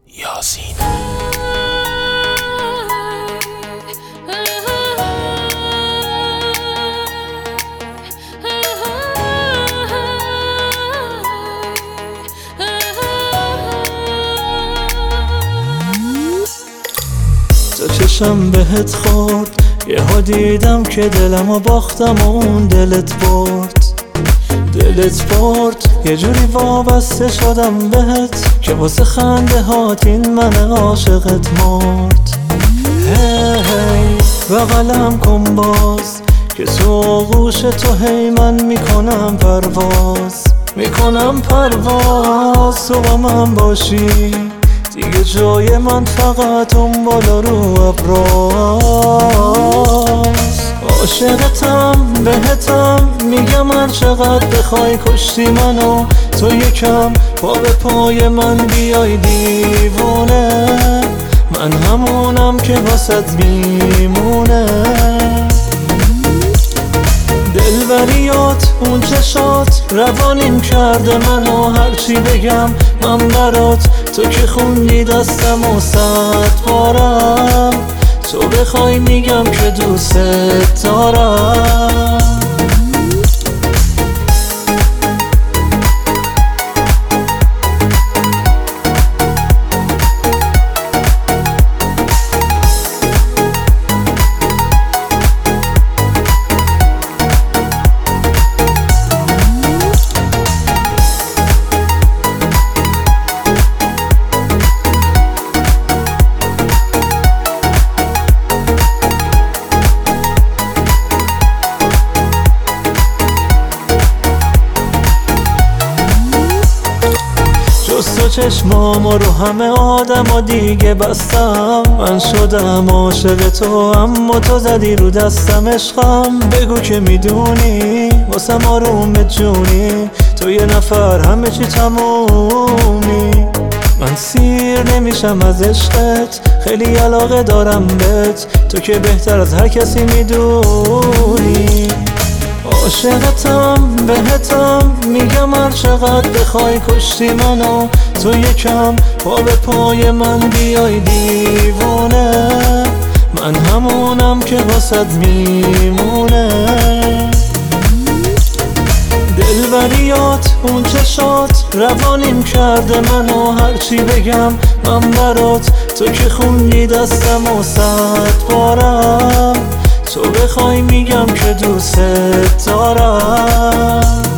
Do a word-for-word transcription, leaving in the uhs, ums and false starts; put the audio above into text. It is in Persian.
یاسین. تو چشم بهت خورد، یه ها دیدم که دلمو باختم و اون دلت برد. دلت برد یه جوری وابسته شدم بهت که واسه خنده هات این من عاشقت مرد. هی هی بغلم کن باز که تو آغوش تو هی من میکنم پرواز، میکنم پرواز. تو با من باشی دیگه جای من فقط اون بالا رو ابراز. عاشقتم بهتم میگم هر چقدر بخوای کشتی منو، تو یکم پا به پای من بیای دیوونه، من همونم که واسط میمونه. دلبریات اون چشات روانیم کرده منو، هرچی بگم من برات تو که خوندی دستم و صد بارم، تو بخوای میگم که دوست دارم. تو چشمامو رو همه آدم دیگه بستم، من شدم عاشق تو اما تو زدی رو دستم. عشقم بگو که میدونی واسم آروم جونی، تو یه نفر همه چی تمومی. من سیر نمیشم از عشقت، خیلی علاقه دارم بهت، تو که بهتر از هر کسی میدونی. عاشقتم بهتم میگم هر چقدر بخوای کشتی منو، تو یکم پا به پای من بیای دیوونه، من همونم که واسط میمونه. دلبریات اون چشات روانیم کرده منو، هرچی بگم من برات تو که خوندی دستم و صد بارم، تو بخوای میگم که دوست دارم.